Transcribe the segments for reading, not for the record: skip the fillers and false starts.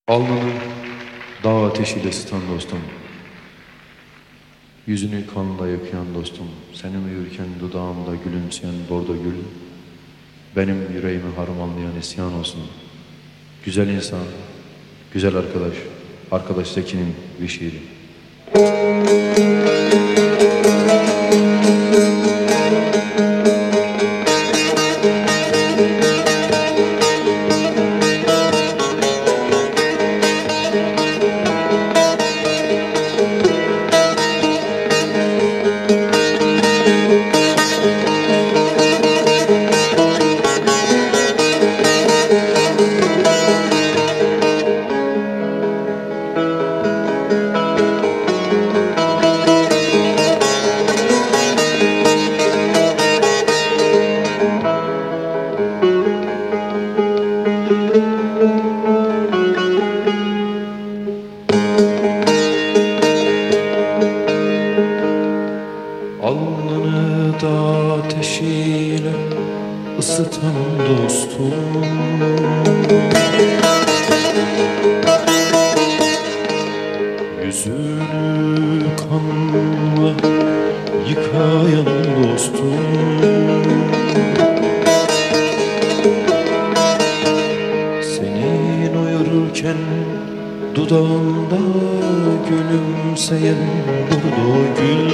Alnını dağ ateşiyle ısıtan dostum, yüzünü kanla yıkayan dostum, senin uyurken dudağımda gülümseyen bordo gül, benim yüreğimi harmanlayan isyan olsun. Güzel insan, güzel arkadaş, arkadaş Zeki'nin bir şiiri. Alnını dağ ateşiyle ısıtan dostum, yüzünü kanla yıkayan dostum, senin uyurken dudağında gülümseyen bordo gül,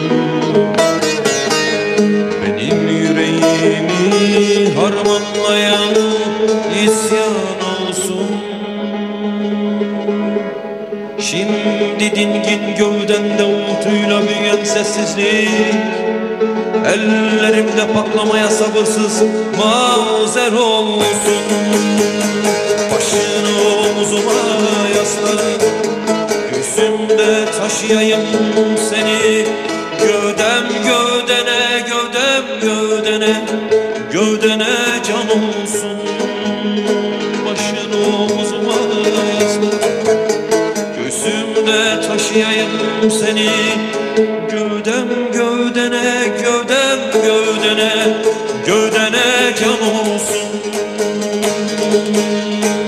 benim yüreğimi harmanlayan isyan olsun. Şimdi dingin gövdende uğultuyla büyüyen sessizlik, ellerimde patlamaya sabırsız mazer olsun. Başını omuzuma yasla, göğsümde taşıyayım seni, gövdem gövdene, gövdem gövdene, gövdene can olsun. Başını omuzuma yasla, göğsümde taşıyayım seni, gövdem gövdene, gövdem gövdene, gövdene can olsun.